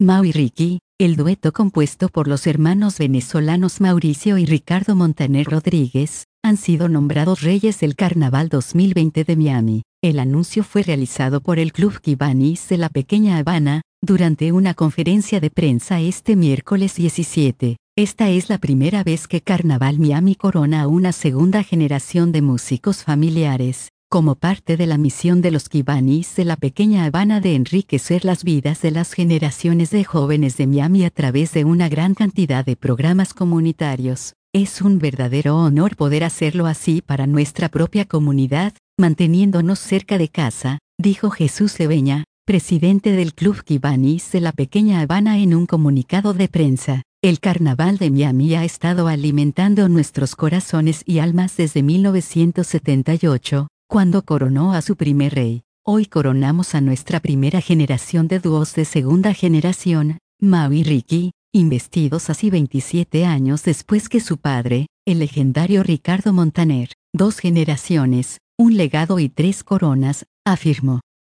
Mau y Ricky, el dueto compuesto por los hermanos venezolanos Mauricio y Ricardo Montaner Rodríguez, han sido nombrados Reyes del Carnaval 2020 de Miami. El anuncio fue realizado por el Club Kibanis de la Pequeña Habana, durante una conferencia de prensa este miércoles 17. Esta es la primera vez que Carnaval Miami corona a una segunda generación de músicos familiares, como parte de la misión de los Kibanis de la Pequeña Habana de enriquecer las vidas de las generaciones de jóvenes de Miami a través de una gran cantidad de programas comunitarios. Es un verdadero honor poder hacerlo así para nuestra propia comunidad, manteniéndonos cerca de casa, dijo Jesús Cebeña, presidente del Club Kibanis de la Pequeña Habana en un comunicado de prensa. El Carnaval de Miami ha estado alimentando nuestros corazones y almas desde 1978, cuando coronó a su primer rey. Hoy coronamos a nuestra primera generación de dúos de segunda generación, Mau y Ricky, investidos así 27 años después que su padre, el legendario Ricardo Montaner. 2 generaciones, un legado y 3 coronas, afirmó.